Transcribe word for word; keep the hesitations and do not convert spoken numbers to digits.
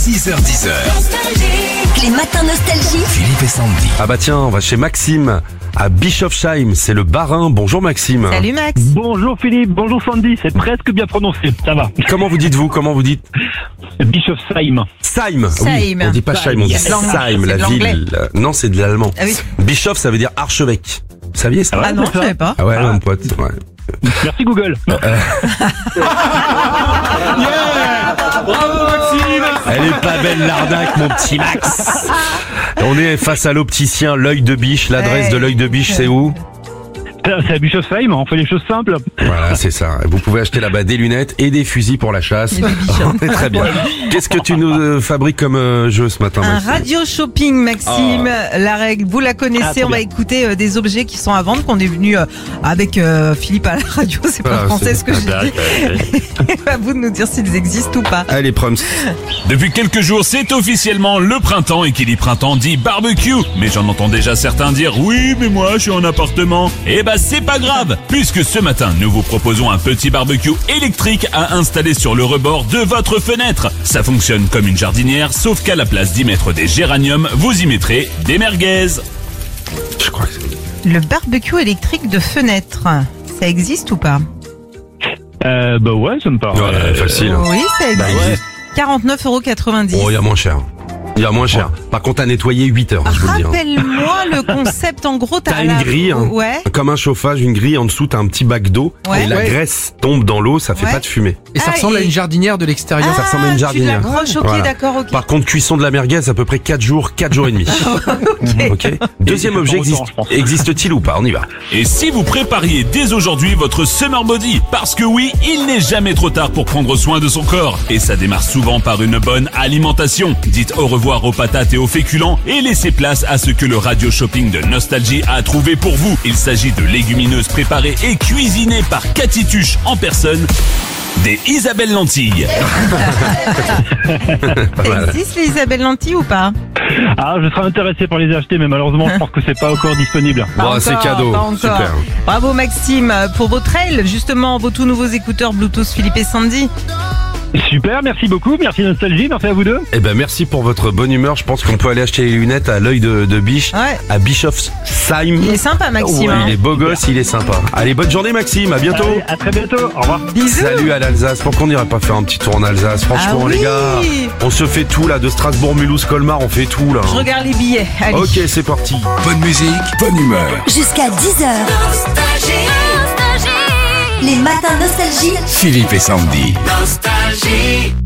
six heures dix. Les matins nostalgie. Philippe et Sandy. Ah bah tiens, on va chez Maxime à Bischofsheim, c'est le Bas-Rhin. Bonjour Maxime. Salut Max. Bonjour Philippe, bonjour Sandy, c'est presque bien prononcé, ça va. Comment vous dites-vous Comment vous dites Bischofsheim. Saim. Saim. Oui, on dit pas Scheim, on dit C'est de l'anglais. Saim, C'est la de l'anglais. ville. Non, c'est de l'allemand. Ah oui. Bischof, ça veut dire archevêque. Vous saviez ça Ah non, je savais pas. Ah ouais, mon pote. Ouais. Merci Google. Elle est pas belle l'arnaque, mon petit Max. On est face à l'opticien L'Œil de Biche. L'adresse Ouais. de L'Œil de Biche, c'est où? C'est à Bischofsheim, on fait les choses simples. Voilà, c'est ça. Vous pouvez acheter là-bas des lunettes et des fusils pour la chasse. Et des bichons. On est très bien. Qu'est-ce que tu nous euh, fabriques comme euh, jeu ce matin, Un Maxime? radio shopping, Maxime. La règle, vous la connaissez. Ah, très on va bien. écouter euh, des objets qui sont à vendre, qu'on est venu euh, avec euh, Philippe à la radio. C'est pas Voilà, français c'est- ce que j'ai dit. À vous de nous dire s'ils existent ou pas. Allez, Proms. Depuis quelques jours, c'est officiellement le printemps et qui dit printemps dit barbecue. Mais j'en entends déjà certains dire oui, mais moi je suis en appartement. Eh bah c'est pas grave, puisque ce matin nous vous proposons un petit barbecue électrique à installer sur le rebord de votre fenêtre. Ça fonctionne comme une jardinière, sauf qu'à la place d'y mettre des géraniums, vous y mettrez des merguez. Je crois que c'est... Le barbecue électrique de fenêtre, ça existe ou pas? Euh, bah ouais, ça me paraît. Ouais, facile. Oui, ça existe. Bah, existe. quarante-neuf euros quatre-vingt-dix. Oh, il y a moins cher. Il y a moins cher. Par contre, à nettoyer huit heures, je vous le dis. hein. Rappelle-moi le concept. En gros, t'as, T'as une la- grille, hein. Ouais. Comme un chauffage, une grille en dessous, t'as un petit bac d'eau Ouais. et la Ouais. graisse tombe dans l'eau, ça fait Ouais. pas de fumée. Et ça Ah, ressemble et- à une jardinière de l'extérieur. Ah, ça ressemble à une jardinière. Tu l'accroches, ok, Voilà. d'accord, ok. Par contre, cuisson de la merguez, à peu près quatre jours, quatre jours et demi. Ok. Deuxième Et objet, c'est existe, autant, je pense. existe-t-il ou pas? On y va. Et si vous prépariez dès aujourd'hui votre summer body, parce que oui, il n'est jamais trop tard pour prendre soin de son corps. Et ça démarre souvent par une bonne alimentation. Dites au revoir aux patates et aux féculents et laissez place à ce que le radio shopping de Nostalgie a trouvé pour vous. Il s'agit de légumineuses préparées et cuisinées par Cathy Tuche en personne. Des Isabelle Lentilles. Ça existe les Isabelle Lentilles ou pas? Ah, je serais intéressé par les acheter, mais malheureusement, je pense que c'est pas encore disponible. Pas Bon, encore, c'est cadeau. pas encore. Super. Bravo Maxime pour vos trails, justement vos tout nouveaux écouteurs Bluetooth Philippe et Sandy. Super, merci beaucoup, merci Nostalgie, merci à vous deux. Eh ben, merci pour votre bonne humeur. Je pense qu'on peut aller acheter les lunettes à L'Œil de, de Biche, Ouais. à Bischofsheim. Il est sympa Maxime. Ouais, hein. il est beau gosse, il est sympa. Allez, bonne journée Maxime, à bientôt. Allez, à très bientôt, au revoir. Bisous. Salut à l'Alsace. Pourquoi on n'irait pas faire un petit tour en Alsace? Franchement, Ah oui. les gars, on se fait tout là, de Strasbourg, Mulhouse, Colmar, on fait tout là. Je regarde les billets. Allez. Ok, c'est parti. Bonne musique, bonne humeur. Jusqu'à dix heures. Les matins nostalgie. Philippe et Sandy. Nostalgie.